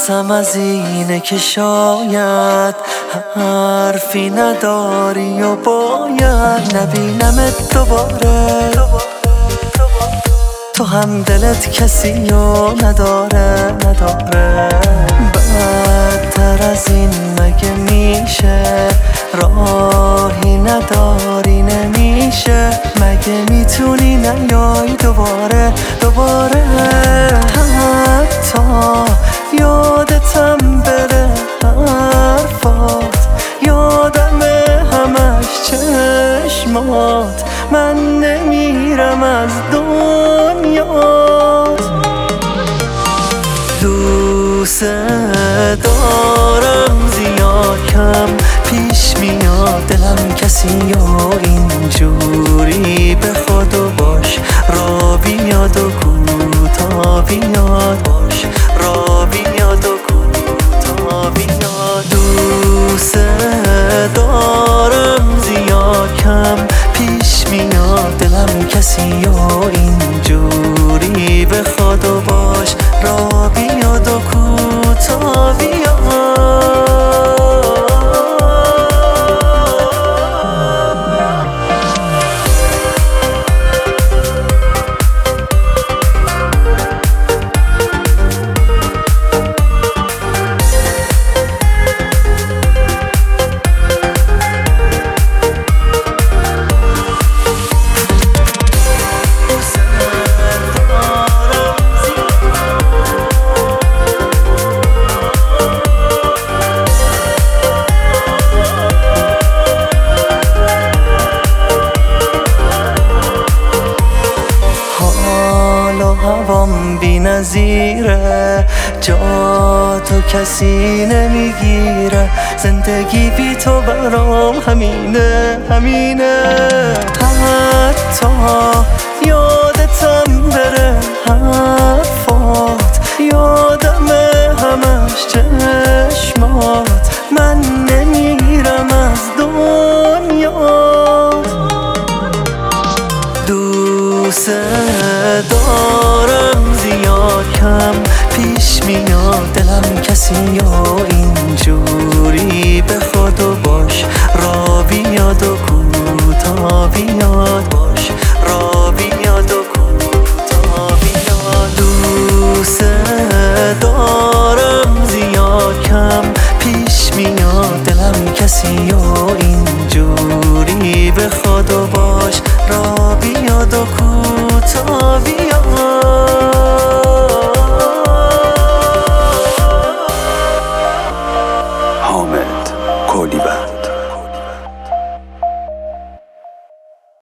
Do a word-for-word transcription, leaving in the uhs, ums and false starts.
ترسم از اینه که شاید حرفی نداری و باید نبینمت دوباره. تو هم دلت کسی رو نداره نداره. بدتر از این مگه میشه؟ راهی نداری نمیشه. مگه میتونی نیای دوباره دوباره؟ حتی یادتم بره حرفات، یادم همش چشمات. من نمیرم از دنیات. دوست دارم زیاد کم پیش میاد دلم کسی و اینجوری به خودو باش. را بیاد و کوتا بیاد باش. را بیاد و کوتا بیاد. دوست دارم زیاد کم پیش میاد دلم کسی و اینجوری به خودو باش. را بیاد و کوتا بیاد. هوام بی نظیره، جا تو کسی نمیگیره. زندگی بی تو برام همینه همینه. حتی یادتم بره حرفات، یادم همش چشمات. من نمیرم از دنیات. دوست دارم زیاد کم پیش میاد دلم کسی و اینجوری به خودو باش. را بیاد و کوتا بیاد باش. را بیاد و کوتا بیاد. دوست دارم زیاد کم پیش میاد دلم کسی و اینجوری به خودو باش. را بیاد و کوتا